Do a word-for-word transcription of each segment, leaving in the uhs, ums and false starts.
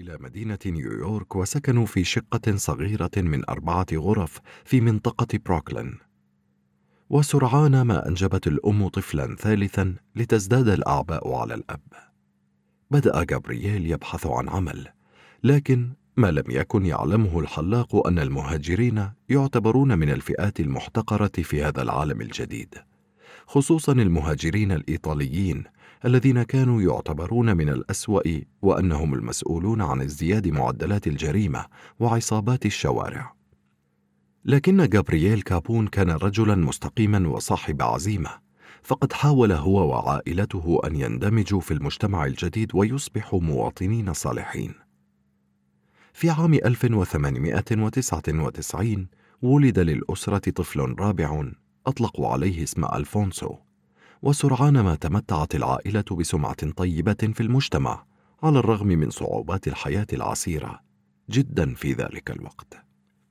إلى مدينة نيويورك وسكنوا في شقة صغيرة من أربعة غرف في منطقة بروكلين. وسرعان ما أنجبت الأم طفلا ثالثا لتزداد الأعباء على الأب. بدأ جابرييل يبحث عن عمل، لكن ما لم يكن يعلمه الحلاق أن المهاجرين يعتبرون من الفئات المحتقرة في هذا العالم الجديد، خصوصا المهاجرين الإيطاليين الذين كانوا يعتبرون من الأسوأ، وأنهم المسؤولون عن ازدياد معدلات الجريمة وعصابات الشوارع. لكن جابرييل كابون كان رجلا مستقيما وصاحب عزيمة، فقد حاول هو وعائلته أن يندمجوا في المجتمع الجديد ويصبحوا مواطنين صالحين. في عام ألف وثمانمائة وتسعة وتسعين ولد للأسرة طفل رابع أطلقوا عليه اسم ألفونسو، وسرعان ما تمتعت العائلة بسمعة طيبة في المجتمع على الرغم من صعوبات الحياة العسيرة جدا في ذلك الوقت.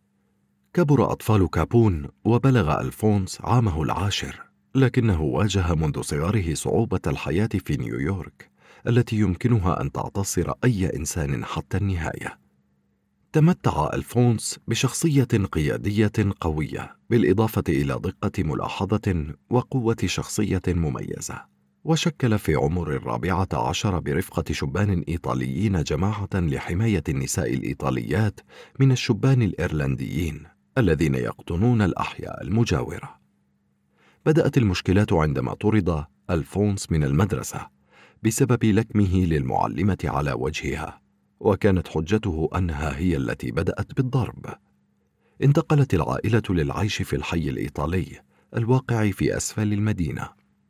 كبر أطفال كابون وبلغ ألفونس عامه العاشر، لكنه واجه منذ صغره صعوبة الحياة في نيويورك التي يمكنها أن تعتصر أي إنسان حتى النهاية. تمتع ألفونس بشخصية قيادية قوية، بالإضافة إلى دقة ملاحظة وقوة شخصية مميزة، وشكل في عمر الرابعة عشر برفقة شبان إيطاليين جماعة لحماية النساء الإيطاليات من الشبان الإيرلنديين الذين يقطنون الأحياء المجاورة. بدأت المشكلات عندما طرد ألفونس من المدرسة بسبب لكمه للمعلمة على وجهها، وكانت حجته أنها هي التي بدأت بالضرب. انتقلت العائلة للعيش في الحي الإيطالي الواقع في أسفل المدينة،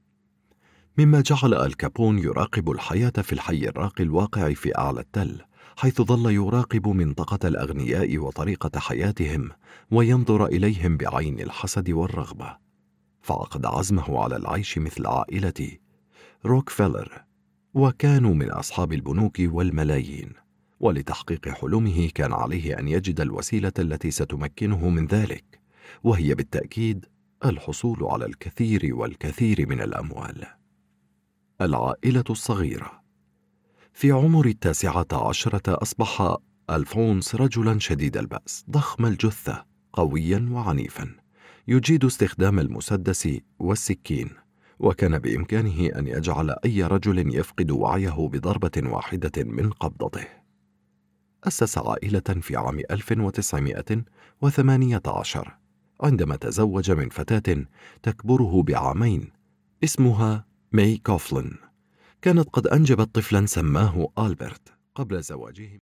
مما جعل الكابون يراقب الحياة في الحي الراقي الواقع في أعلى التل، حيث ظل يراقب منطقة الأغنياء وطريقة حياتهم وينظر إليهم بعين الحسد والرغبة. فعقد عزمه على العيش مثل عائلة روكفيلر، وكانوا من أصحاب البنوك والملايين، ولتحقيق حلمه كان عليه أن يجد الوسيلة التي ستمكنه من ذلك، وهي بالتأكيد الحصول على الكثير والكثير من الأموال. العائلة الصغيرة. في عمر التاسعة عشرة أصبح ألفونس رجلا شديد البأس، ضخم الجثة، قويا وعنيفا، يجيد استخدام المسدس والسكين، وكان بإمكانه أن يجعل أي رجل يفقد وعيه بضربة واحدة من قبضته. أسس عائلة في عام ألف وتسعمائة وثمانية عشر عندما تزوج من فتاة تكبره بعامين اسمها ماي كوفلين. كانت قد أنجبت طفلا سماه ألبرت قبل زواجه.